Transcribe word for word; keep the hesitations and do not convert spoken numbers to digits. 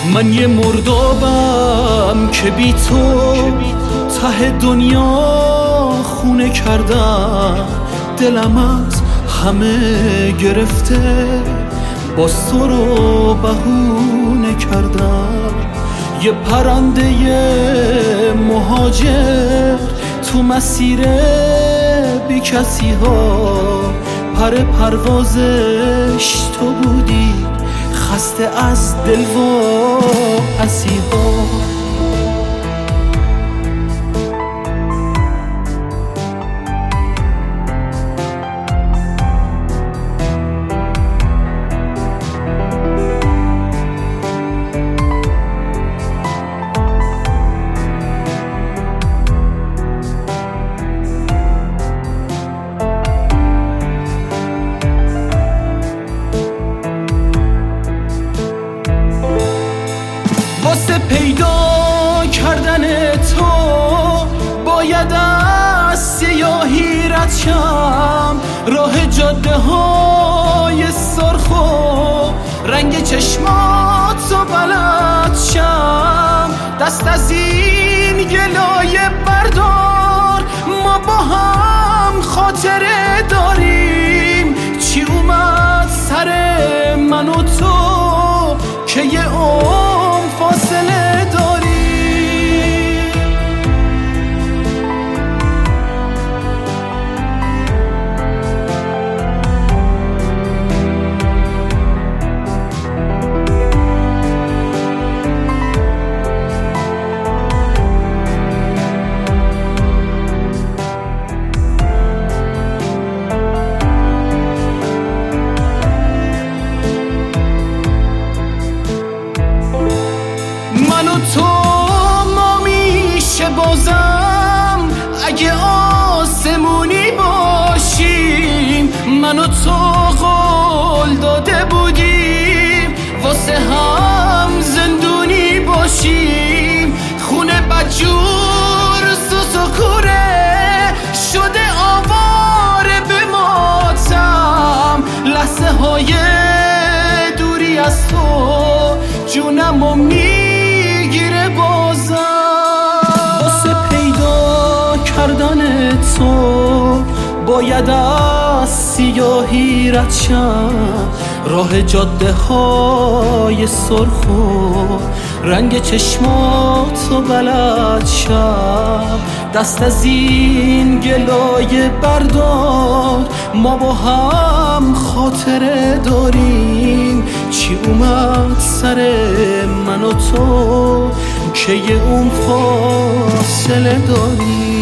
من یه مردابم که بی تو ته دنیا خونه کردم، دلم از همه گرفته باز تو رو بهونه کردم. یه پرنده مهاجر تو مسیر بی کسی ها، پر پروازش تو بودی، خسته از دل و پسی ها. واسه پیدا کردن تو باید از سیاهی رد شم، راه جاده های سرخ و رنگ چشمات رو بلد شم. دست از این گلایه بردار، ما با هم خاطره داریم. چی اومد سر من و تو که یه عمر فاصله داری؟ من و تو ما میشه بازم اگه آسمونی باشیم، من و تو قول داده بودیم واسه هم زندونی باشیم. خونه بدجور سوس و کوره شده آواره به ماتم، لحظه های دوری از تو جونم و میگیره بازم. واسه پیدا کردن تو باید از سیاهی رد شم، راه جاده های سرخ و رنگ چشماتو بلد شم. دست از این گلایه بردار، ما با هم خاطره داریم. چی اومد سر من و تو که یه اون فاصله داریم؟